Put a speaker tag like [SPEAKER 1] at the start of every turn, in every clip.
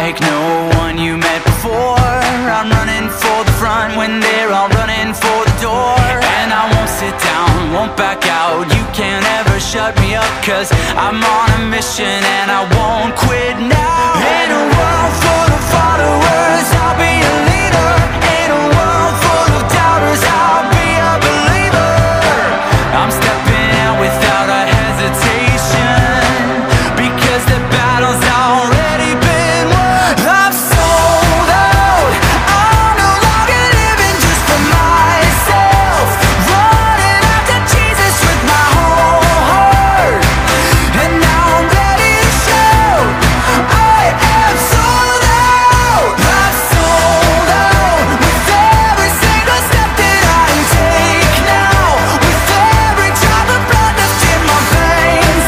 [SPEAKER 1] like no one you met before. I'm running for the front when they're all running for the door. And I won't sit down, won't back out. You can't ever shut me up, 'cause I'm on a mission and I won't quit now. In a world full of followers, I'll be a leader. In a world full of doubters, I'll be a believer. I'm stepping out without a hesitation, because the battle's already been won. I'm sold out, I'm no longer living just for myself, running after Jesus with my whole heart. And now I'm ready to shout, I am sold out. I'm sold out, with every single step that I take now, with every drop of blood left in my veins.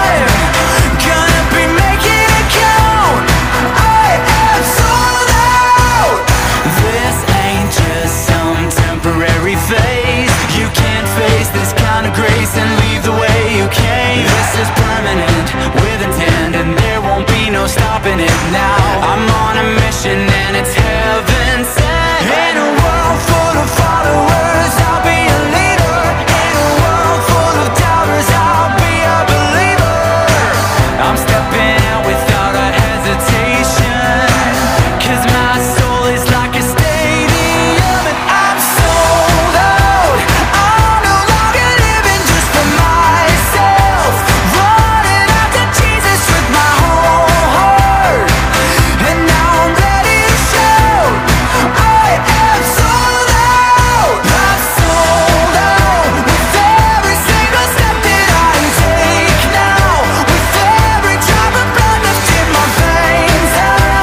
[SPEAKER 1] I'm gonna be making it count. I am sold out. This ain't just some temporary phase. You can't face this kind of grace and leave the way you came. This is permanent, with intent, and there won't be no stopping it now. I'm on a mission and it's heaven sent. In a world full of followers, I'll be a leader. In a world full of doubters, I'll be a believer. I'm stepping out without a hesitation, 'cause my soul is like a stadium. And I'm sold out, I'm no longer living just for myself, running after Jesus with my whole heart. And now I'm ready to shout, I am sold out. I'm sold out, with every single step that I take now, with every drop of blood left in my veins.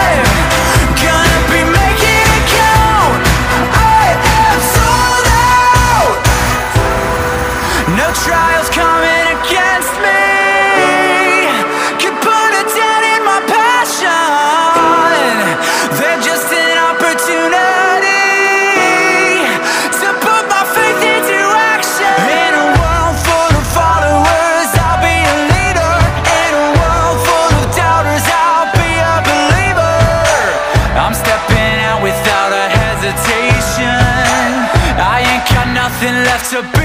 [SPEAKER 1] I'm gonna be making it count. I am sold out. No trials coming against me can put a dent in my passion. They're just an opportunity to put my faith into action. In a world full of followers, I'll be a leader. In a world full of doubters, I'll be a believer. I'm stepping out without a hesitation. I ain't got nothing left to